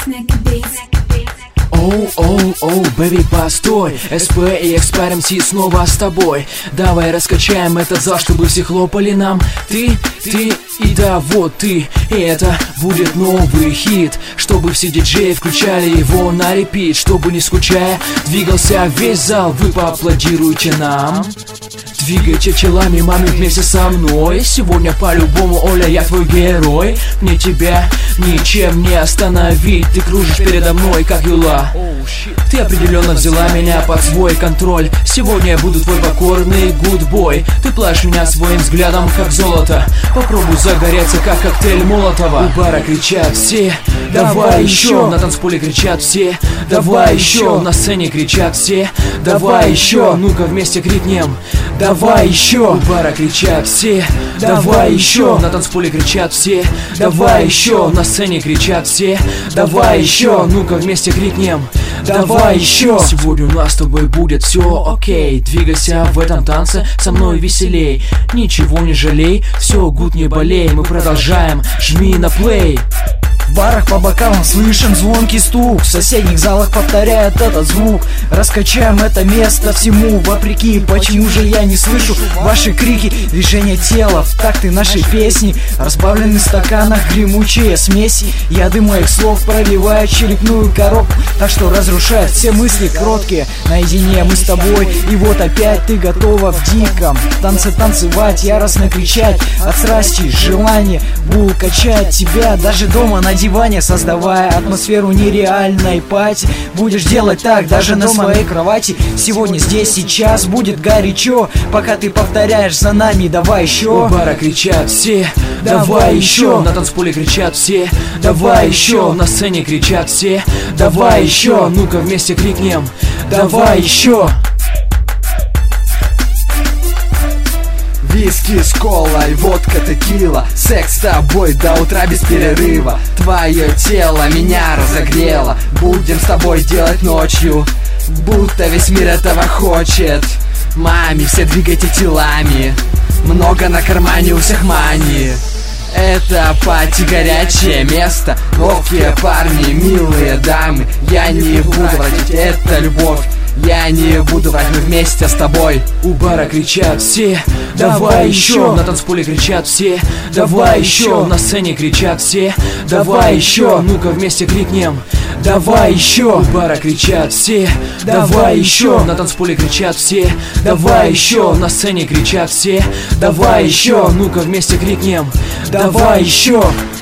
Оу, бэби, постой. СП и Экспайр МС снова с тобой. Давай раскачаем этот зал, чтобы все хлопали нам. Ты и да, вот ты. И это будет новый хит, чтобы все диджеи включали его на репит, чтобы не скучая двигался весь зал. Вы поаплодируйте нам. Двигайте телами, маме, вместе со мной. Сегодня по-любому, Оля, я твой герой. Мне тебя ничем не остановить. Ты кружишь передо мной, как юла. Ты определенно взяла меня под свой контроль. Сегодня я буду твой покорный гудбой. Ты плашь меня своим взглядом, как золото. Попробуй загореться, как коктейль Молотова. У бара кричат все: давай еще. На танцполе кричат все: давай еще. На сцене кричат все: давай еще. Ну-ка вместе крикнем: давай еще. У бара кричат все: давай еще. На танцполе кричат все: давай еще. На сцене кричат все: давай еще. Ну-ка вместе крикнем: давай еще. Сегодня у нас с тобой будет все окей. Двигайся в этом танце со мной веселей. Ничего не жалей, все гуд, не болей. Мы продолжаем, жми на плей. В барах по бокалам слышим звонкий стук. В соседних залах повторяют этот звук. Раскачаем это место всему вопреки. Почему же я не слышу ваши крики? Движение тела в такты нашей песни. Разбавлены в стаканах гремучие смеси. Яды моих слов проливают черепную коробку, так что разрушают все мысли кроткие. Наедине мы с тобой, и вот опять ты готова в диком танце танцевать, яростно кричать от страсти, желания. Буду качать тебя даже дома на диване, создавая атмосферу нереальной пати. Будешь делать так даже на своей кровати. Сегодня, здесь, сейчас будет горячо, пока ты повторяешь за нами: давай еще. У бара кричат все: давай еще. На танцполе кричат все: давай еще. На сцене кричат все: давай еще. Ну-ка вместе крикнем: давай еще. Виски с колой, водка, текила, секс с тобой до утра без перерыва. Твое тело меня разогрело. Будем с тобой делать ночью, будто весь мир этого хочет. Маме, все двигайте телами, много на кармане у всех мани. Это пати, горячее место, ловкие парни, милые дамы. Я не буду врать, это любовь. Я не буду врать, мы вместе с тобой. У бара кричат все: давай еще. На танцполе кричат все: давай еще. На сцене кричат все: давай еще. Ну-ка вместе крикнем: давай еще. У бара кричат все: давай еще. На танцполе кричат все: давай еще. На сцене кричат все: давай еще. Ну-ка вместе крикнем: давай еще.